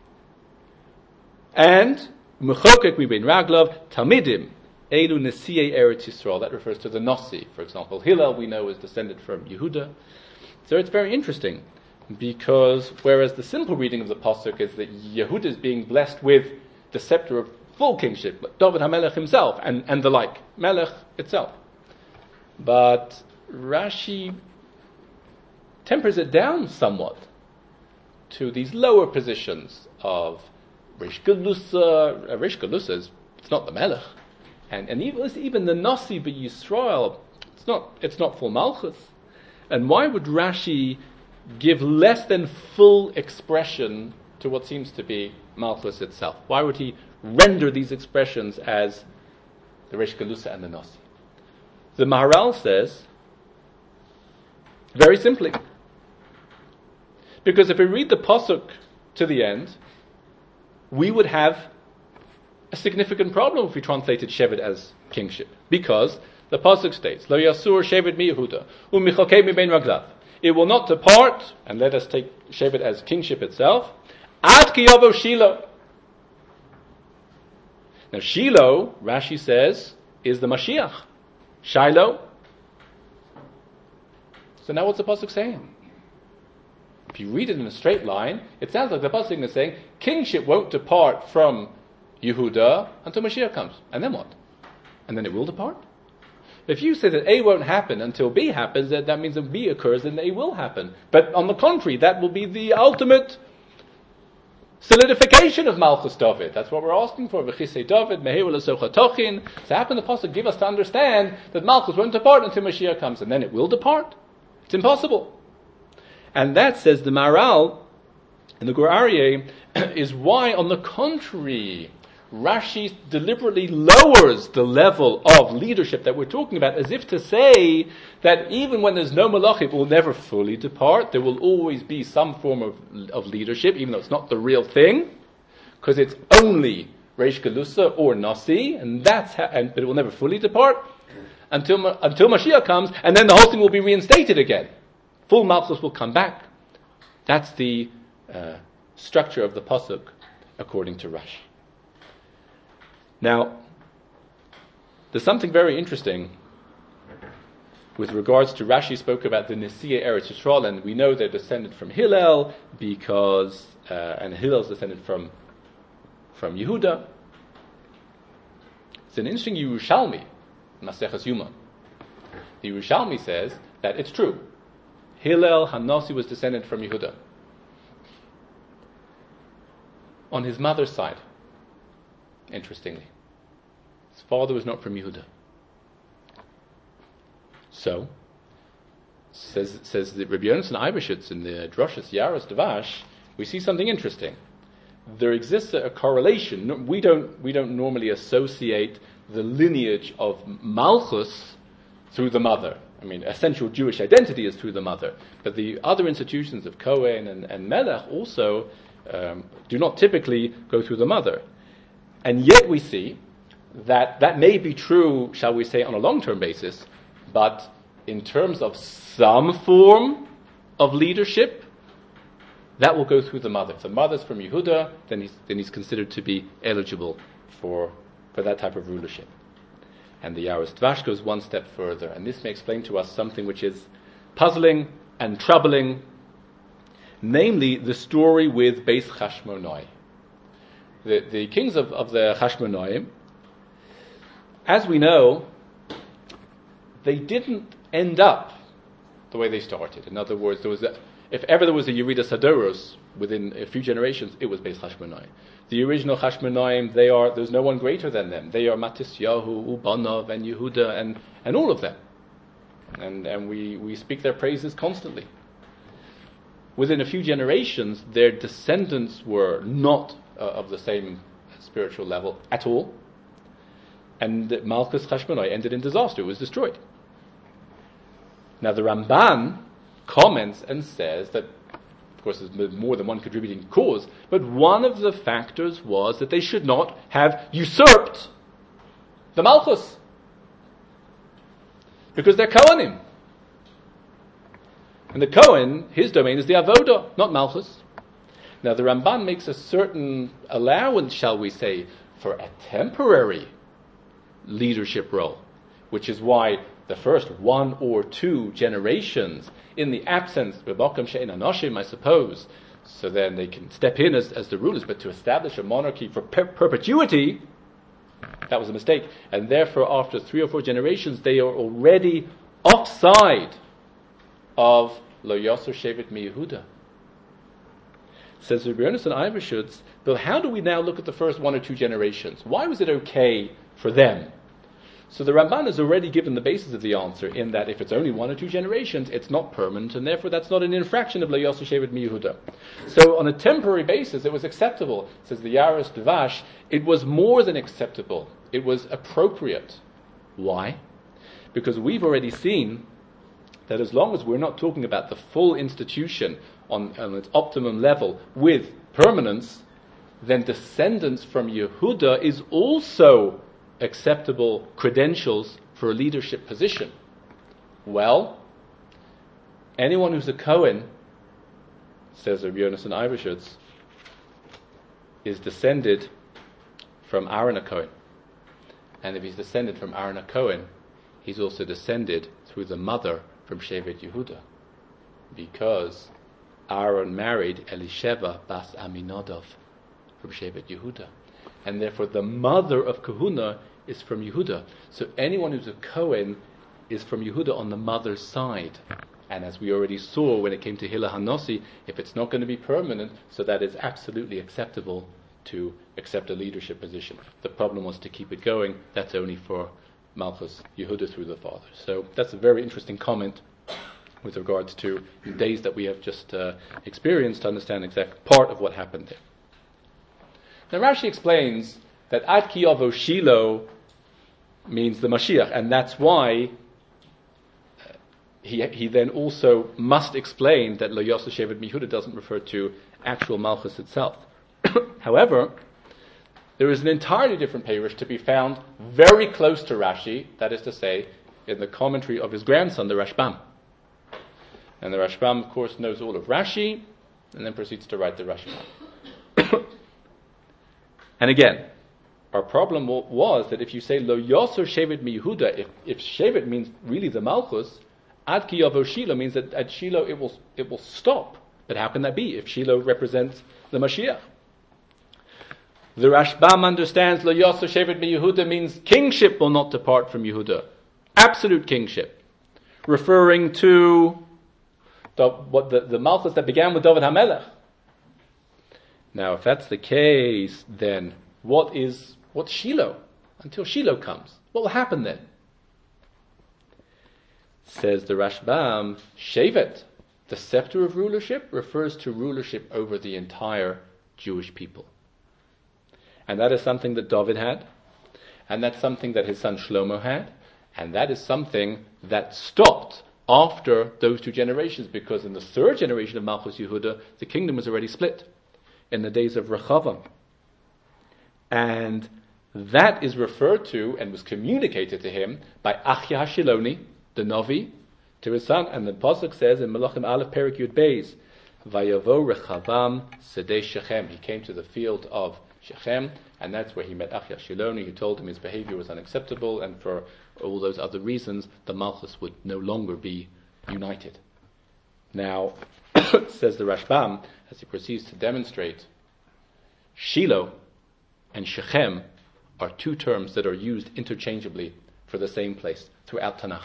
And Mechokek mi ben Raglav, Talmidim, Elu Nesiei Eretz Yisrael, that refers to the Nasi. For example, Hillel we know is descended from Yehuda. So it's very interesting, because whereas the simple reading of the pasuk is that Yehuda is being blessed with the scepter of full kingship, like David HaMelech himself, and, and the like, Melech itself. But Rashi tempers it down somewhat to these lower positions of Reish Galusa. Uh, Reish Galusa is, it's not the Melech. And, and even, even the Nasi b'Yisrael, it's not, it's not full Malchus. And why would Rashi give less than full expression to what seems to be Malchus itself? Why would he render these expressions as the Reish Galusa and the Nasi? The Maharal says, very simply, because if we read the pasuk to the end, we would have a significant problem if we translated Shevet as kingship. Because the pasuk states, Lo Yasur Shevet mi Yehuda, u'michokei mi ben Raglav. It will not depart, and let us take Shevet as kingship itself, Ad ki yavo Shiloh. Now Shiloh, Rashi says, is the Mashiach. Shiloh. So now what's the pasuk saying? If you read it in a straight line, it sounds like the pasuk is saying kingship won't depart from Yehuda until Mashiach comes. And then what? And then it will depart? If you say that A won't happen until B happens, that, that means if B occurs, then A will happen. But on the contrary, that will be the ultimate solidification of Malchus David. That's what we're asking for. V'chisei David, meheru l'socha tochin. So how can the pasuk give us to understand that Malchus won't depart until Mashiach comes, and then it will depart? It's impossible. And that, says the Maharal in the Gur Aryeh, is why, on the contrary, Rashi deliberately lowers the level of leadership that we're talking about, as if to say that even when there's no malachim, it will never fully depart. There will always be some form of, of leadership, even though it's not the real thing, because it's only Reish Galusa or Nasi, and that's ha- and, but it will never fully depart until until Mashiach comes, and then the whole thing will be reinstated again. Full Malchus will come back. That's the uh, structure of the pasuk, according to Rashi. Now, there's something very interesting with regards to Rashi spoke about the Nesiya Eretz Yisrael, and we know they're descended from Hillel because, uh, and Hillel's descended from from Yehuda. It's an interesting Yerushalmi, Maseches Yuma. The Yerushalmi says that it's true. Hillel Hanasi was descended from Yehuda. On his mother's side, interestingly, his father was not from Yehuda. So, says says the Rabbi Yonasan Eibeshitz in the Droshes Yaros Dvash, we see something interesting. There exists a, a correlation. We don't we don't normally associate the lineage of Malchus through the mother. I mean, essential Jewish identity is through the mother, but the other institutions of Kohen and, and Melech also um, do not typically go through the mother. And yet we see that that may be true, shall we say, on a long-term basis, but in terms of some form of leadership, that will go through the mother. If the mother's from Yehuda, then he's, then he's considered to be eligible for, for that type of rulership. And the Yaros Dvash goes one step further, and this may explain to us something which is puzzling and troubling, namely the story with Beis Chashmonai. The, the kings of, of the Chashmonaim, as we know, they didn't end up the way they started. In other words, there was a, if ever there was a Yeridas Hadoros within a few generations, it was Beis Chashmonai. The original Chashmonaim, they are, there's no one greater than them. They are Matisyahu, Ubanov, and Yehuda, and, and all of them. And, and we, we speak their praises constantly. Within a few generations, their descendants were not uh, of the same spiritual level at all. And Malchus Chashmonai ended in disaster. It was destroyed. Now the Ramban comments and says that, of course, there's more than one contributing cause, but one of the factors was that they should not have usurped the Malchus, because they're Kohanim. And the Kohen, his domain is the Avodah, not Malchus. Now the Ramban makes a certain allowance, shall we say, for a temporary leadership role, which is why the first one or two generations, in the absence of B'Makam She'ein Anashim, I suppose, so then they can step in as, as the rulers, but to establish a monarchy for per- perpetuity, that was a mistake. And therefore, after three or four generations, they are already offside of Lo Yosser Shevet Mi Yehuda. Says Rabbi Yonasan Eibeshitz, but how do we now look at the first one or two generations? Why was it okay for them? So the Ramban has already given the basis of the answer in that if it's only one or two generations, it's not permanent, and therefore that's not an infraction of Lo Yosser Shevet Mi Yehuda. So on a temporary basis, it was acceptable. Says the Yaros Dvash, it was more than acceptable. It was appropriate. Why? Because we've already seen that as long as we're not talking about the full institution on, on its optimum level with permanence, then descendants from Yehuda is also acceptable credentials for a leadership position. Well, anyone who's a Kohen, says Rabbi Yonasan Eibeshitz, is descended from Aaron a Kohen. And if he's descended from Aaron HaKohen, he's also descended through the mother from Shevet Yehuda, because Aaron married Elisheva bas Aminadov from Shevet Yehuda, and therefore the mother of Kahuna is from Yehuda. So anyone who's a Kohen is from Yehuda on the mother's side. And as we already saw when it came to Hila Hanossi, if it's not going to be permanent, so that is absolutely acceptable to accept a leadership position. The problem was to keep it going. That's only for Malchus Yehuda through the father. So that's a very interesting comment with regards to the days that we have just uh, experienced to understand exact part of what happened there. Now Rashi explains that Ad Ki Yavo Shiloh means the Mashiach, and that's why uh, he he then also must explain that Lo Yosef Shevet Yehuda doesn't refer to actual Malchus itself. However, there is an entirely different Perush to be found very close to Rashi, that is to say, in the commentary of his grandson, the Rashbam. And the Rashbam, of course, knows all of Rashi, and then proceeds to write the Rashbam. And again, our problem w- was that if you say Lo Yosef Shevet Yehuda, if, if Shevet means really the Malchus, Ad Ki Yavo Shiloh means that at Shiloh it will it will stop. But how can that be if Shiloh represents the Mashiach? The Rashbam understands Lo Yosef Shevet Yehuda means kingship will not depart from Yehuda. Absolute kingship. Referring to the, what the, the Malchus that began with David HaMelech. Now, if that's the case, then what is what's Shiloh? Until Shiloh comes, what will happen then? Says the Rashbam, Shevet, the scepter of rulership, refers to rulership over the entire Jewish people. And that is something that David had, and that's something that his son Shlomo had, and that is something that stopped after those two generations, because in the third generation of Malchus Yehuda, the kingdom was already split in the days of Rechavam. And that is referred to and was communicated to him by Achya HaShiloni, the Novi, to his son. And the Pasuk says in Melachim Aleph Perik Yud Beis, Vayavo Rechavam Sedei Shechem. He came to the field of Shechem, and that's where he met Achya HaShiloni, who told him his behavior was unacceptable, and for all those other reasons, the Malchus would no longer be united. Now, says the Rashbam, as he proceeds to demonstrate, Shiloh and Shechem are two terms that are used interchangeably for the same place throughout Tanakh.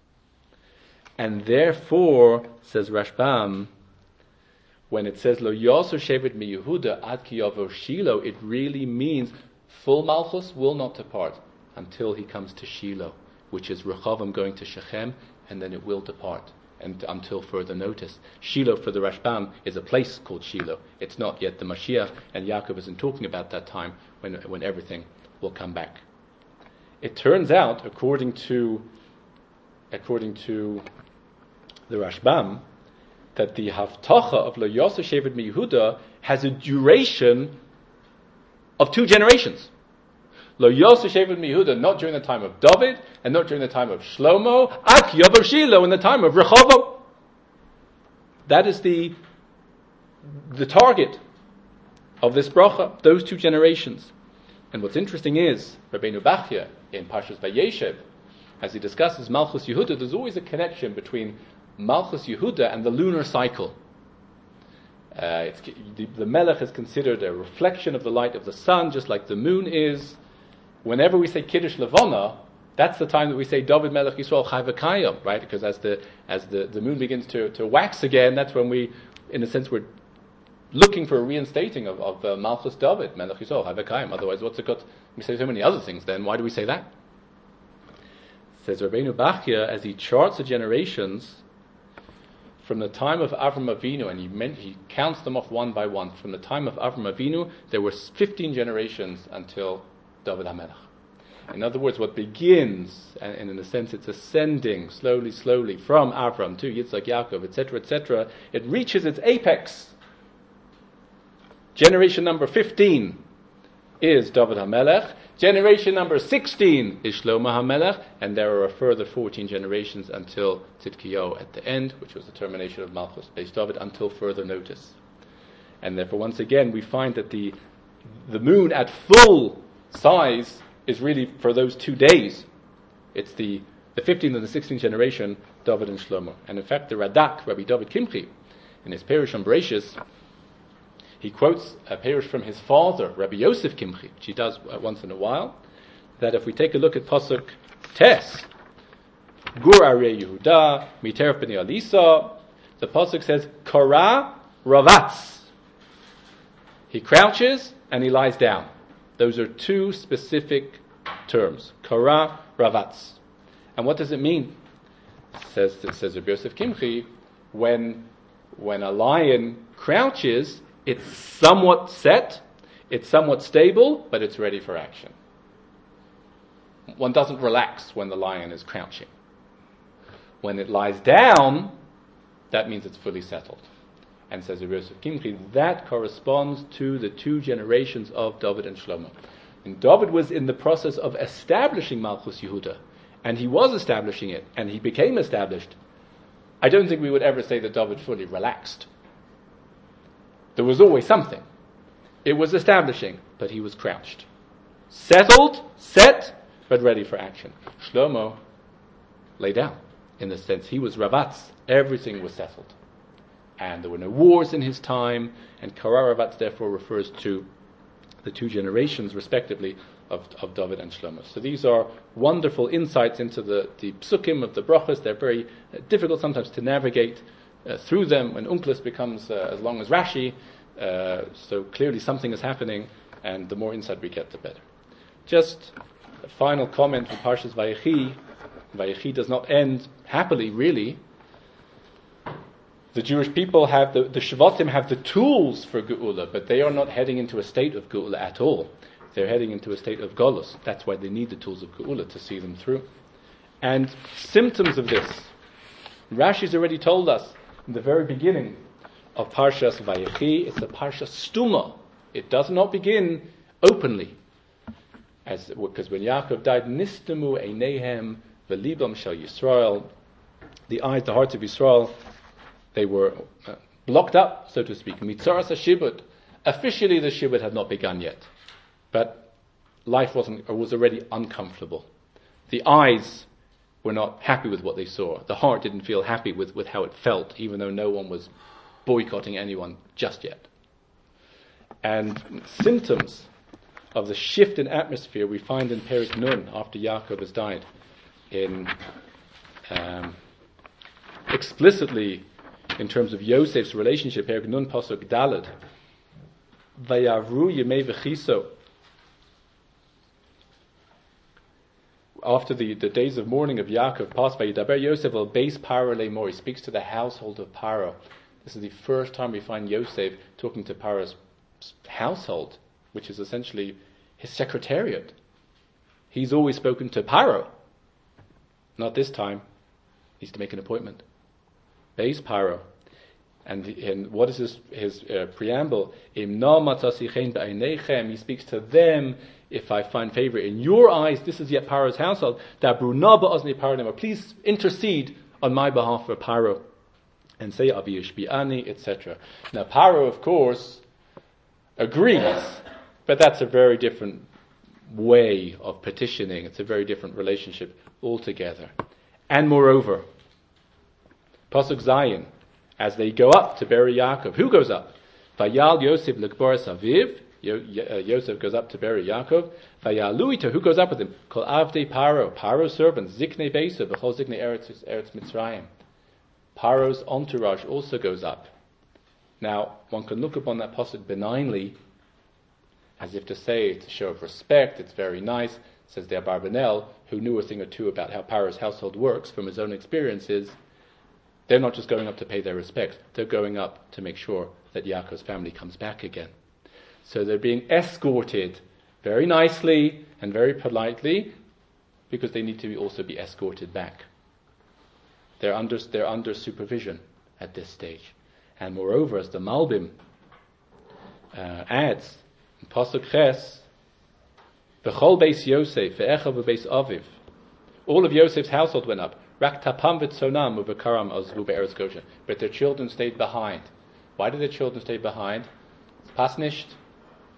And therefore, says Rashbam, when it says Lo Yosef Shevet Mi Yehuda Ad Ki Yavo Shiloh, it really means full Malchus will not depart until he comes to Shiloh, which is Rechavam going to Shechem, and then it will depart and until further notice. Shiloh for the Rashbam is a place called Shiloh. It's not yet the Mashiach, and Yaakov isn't talking about that time when when everything will come back. It turns out, according to according to the Rashbam, that the Haftacha of Lo Yosef Shevet Yehuda has a duration of two generations. Lo Yosef Shevet Yehuda, not during the time of David, and not during the time of Shlomo, Ad Ki Yavo Shiloh, in the time of Rechavam. That is the the target of this bracha, those two generations. And what's interesting is, Rabbeinu Bachya, in Parshas Vayeshev, as he discusses Malchus Yehuda, there's always a connection between Malchus Yehuda and the lunar cycle. Uh, it's, the, the Melech is considered a reflection of the light of the sun, just like the moon is. Whenever we say Kiddush Levana, that's the time that we say David Melech Yisrael Chai V'Kayim, right? Because as the as the, the moon begins to, to wax again, that's when we, in a sense, we're looking for a reinstating of, of uh, Malchus David Melech Yisrael Chai V'Kayim. Otherwise, what's it got? We say so many other things. Then why do we say that? Says Rabbeinu Bachya, as he charts the generations from the time of Avram Avinu, and he, meant, he counts them off one by one. From the time of Avram Avinu, there were fifteen generations until David HaMelech. In other words, what begins, and in a sense it's ascending slowly, slowly from Avram to Yitzhak, Yaakov, et cetera, et cetera, it reaches its apex. Generation number fifteen is David HaMelech. Generation number sixteen is Shlomo HaMelech, and there are a further fourteen generations until Tzidkiyahu at the end, which was the termination of Malchus Beis David, until further notice. And therefore, once again, we find that the the moon at full size is really for those two days. It's the, the fifteenth and the sixteenth generation, David and Shlomo. And in fact, the Radak, Rabbi David Kimchi, in his Perush on Bereshis, he quotes a Perush from his father, Rabbi Yosef Kimchi, which he does uh, once in a while, that if we take a look at Pasuk Tes, Gur Arei Yehuda, Miter B'nei Alisa, the Pasuk says, Kara Ravatz. He crouches and he lies down. Those are two specific terms. Kara Ravatz. And what does it mean? It says, it says Rabbi Yosef Kimchi, when, when a lion crouches, it's somewhat set, it's somewhat stable, but it's ready for action. One doesn't relax when the lion is crouching. When it lies down, that means it's fully settled. And says Rabbi Yosef Kimchi, that corresponds to the two generations of David and Shlomo. And David was in the process of establishing Malchus Yehuda, and he was establishing it, and he became established. I don't think we would ever say that David fully relaxed. There was always something. It was establishing, but he was crouched. Settled, set, but ready for action. Shlomo lay down, in the sense he was Ravatz. Everything was settled. And there were no wars in his time, and Kara Ravatz therefore refers to the two generations, respectively, of, of David and Shlomo. So these are wonderful insights into the, the psukim of the brachas. They're very uh, difficult sometimes to navigate uh, through them when Unklis becomes uh, as long as Rashi. Uh, so clearly something is happening, and the more insight we get, the better. Just a final comment from Parshas Vayechi. Vayechi does not end happily, really. The Jewish people have, the, the Shvatim have the tools for Geula, but they are not heading into a state of Geula at all. They're heading into a state of Golus. That's why they need the tools of Geula to see them through. And symptoms of this, Rashi's already told us in the very beginning of Parshas Vayechi, it's a Parsha Stuma. It does not begin openly. As because when Yaakov died, Nistamu Einehem Velibam Shel Yisrael, the eyes, the hearts of Yisrael, they were uh, blocked up, so to speak. Mitzaras HaShibud. Officially, the Shibud had not begun yet, but life wasn't was already uncomfortable. The eyes were not happy with what they saw. The heart didn't feel happy with, with how it felt, even though no one was boycotting anyone just yet. And symptoms of the shift in atmosphere we find in Perek Nun after Yaakov has died, in um, explicitly in terms of Yosef's relationship. Perek Nun pasuk Daled, Vayavru Yemei V'chiso. After the, the days of mourning of Yaakov passed by, Yidaber Yosef el Beis Paro Leimor. He speaks to the household of Paro. This is the first time we find Yosef talking to Paro's household, which is essentially his secretariat. He's always spoken to Paro. Not this time. He needs to make an appointment. Beis Paro. And, and what is his, his uh, preamble? Im na matzasi chen b'einechem. He speaks to them. If I find favor in your eyes, this is yet Paro's household. Dabru na ba'ozni Paro. Please intercede on my behalf for Paro. And say Abi Yishbi'ani, et cetera. Now Paro, of course, agrees, but that's a very different way of petitioning. It's a very different relationship altogether. And moreover, Pasuk Zayin, as they go up to bury Yaakov, who goes up? Vayal Yosef l'kboras aviv. Yosef goes up to bury Yaakov. Vayalu ito, who goes up with him? Kol avdei Paro, Paro's servants, ziknei beisa, v'chol ziknei eretz, eretz Mitzrayim. Paro's entourage also goes up. Now, one can look upon that pasuk benignly, as if to say it's a show of respect, it's very nice, says the Abarbanel, who knew a thing or two about how Paro's household works from his own experiences. They're not just going up to pay their respects, they're going up to make sure that Yaakov's family comes back again. So they're being escorted very nicely and very politely, because they need to be also be escorted back. They're under, they're under supervision at this stage. And moreover, as the Malbim uh, adds, in Pasuk Ches, V'chol beis Yosef, ve'echav v'beis Aviv. All of Yosef's household went up. Rak tapam v'tzonam u'v'karam azvu be'eretz Goshen. But their children stayed behind. Why did their children stay behind? It's pasnisht.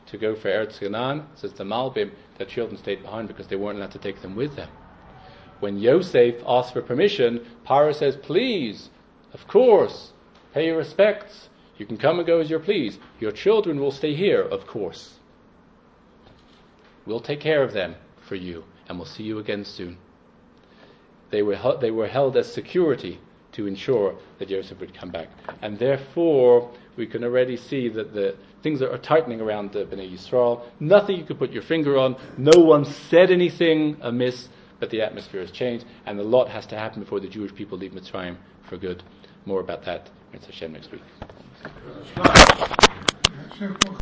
to go for Eretz Canaan, says the Malbim, their children stayed behind because they weren't allowed to take them with them. When Yosef asked for permission, Paro says, please, of course, pay your respects. You can come and go as you please. Your children will stay here, of course. We'll take care of them for you, and we'll see you again soon. They were they were held as security to ensure that Yosef would come back. And therefore, we can already see that the things are tightening around the Bnei Yisrael. Nothing you could put your finger on. No one said anything amiss, but the atmosphere has changed, and a lot has to happen before the Jewish people leave Mitzrayim for good. More about that, Mitzvah Hashem, next week.